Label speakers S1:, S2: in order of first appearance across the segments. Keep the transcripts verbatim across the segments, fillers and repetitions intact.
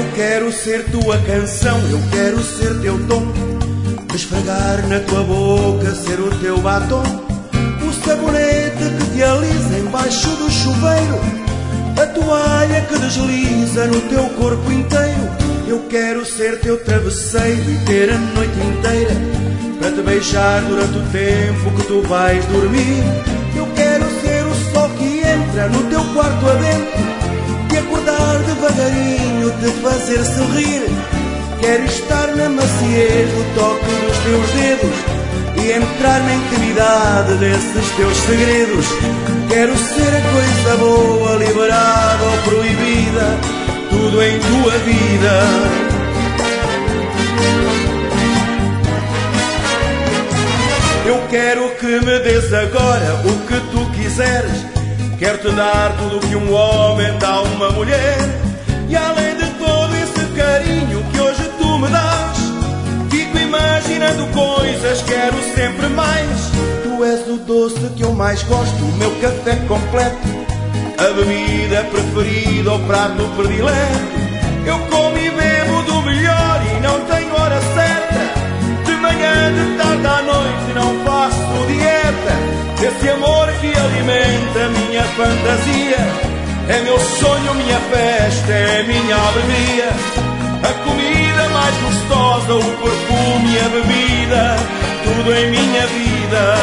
S1: Eu quero ser tua canção, eu quero ser teu tom, esfregar na tua boca, ser o teu batom, o sabonete que te alisa embaixo do chuveiro, a toalha que desliza no teu corpo inteiro. Eu quero ser teu travesseiro e ter a noite inteira para te beijar durante o tempo que tu vais dormir. Eu quero ser o sol que entra no teu quarto adentro, te acordar devagarinho, te fazer sorrir. Quero estar na maciez do toque dos teus dedos e entrar na intimidade desses teus segredos. Quero ser a coisa boa, liberada ou proibida, tudo em tua vida. Eu quero que me des agora o que tu quiseres. Quero te dar tudo o que um homem dá a uma mulher. E além de todo esse carinho que hoje tu me dás, fico imaginando coisas, quero sempre mais. Tu és o doce que eu mais gosto, o meu café completo, a bebida preferida, o prato predileto. Eu como e bebo do melhor e não tenho hora certa, de manhã, de tarde, à noite não faço dieta. Esse amor que alimenta a minha fantasia é meu sonho, minha festa, é minha alegria. A comida mais gostosa, o perfume e a bebida, tudo em minha vida.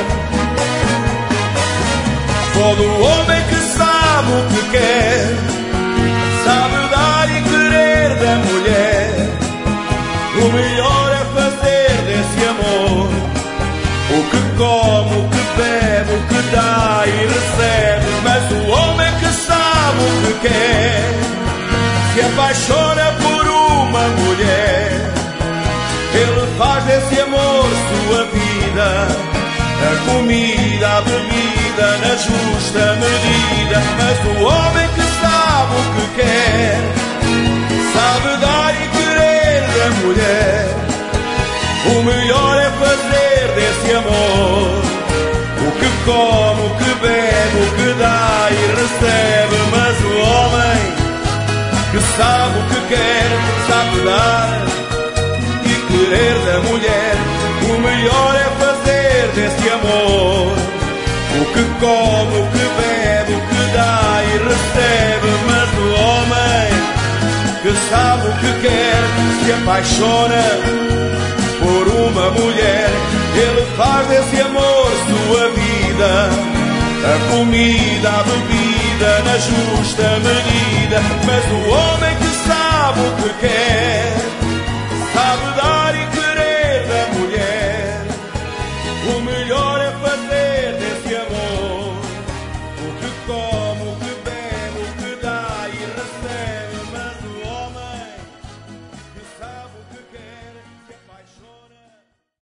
S1: Todo homem que sabe o que quer, sabe dar e querer da mulher. O melhor é fazer desse amor o que come, o que bebe, o que dá e recebe. Mas o homem que sabe o que quer se apaixona por uma mulher. Ele faz desse amor sua vida, a comida, a bebida na justa medida. Mas o homem que sabe o que quer, sabe dar e querer da mulher. O melhor é fazer desse amor o que come, o que bebe, o que dá e recebe. Mas o homem que sabe o que quer, sabe dar e querer da mulher. O melhor é fazer desse amor o que come, o que bebe, o que dá e recebe. Mas o homem que sabe o que quer, se apaixona por uma mulher. Ele faz desse amor sua vida, a comida, a bebida na justa medida. Mas o homem que sabe o que quer, sabe dar e querer da mulher. O melhor é fazer desse amor o que corre.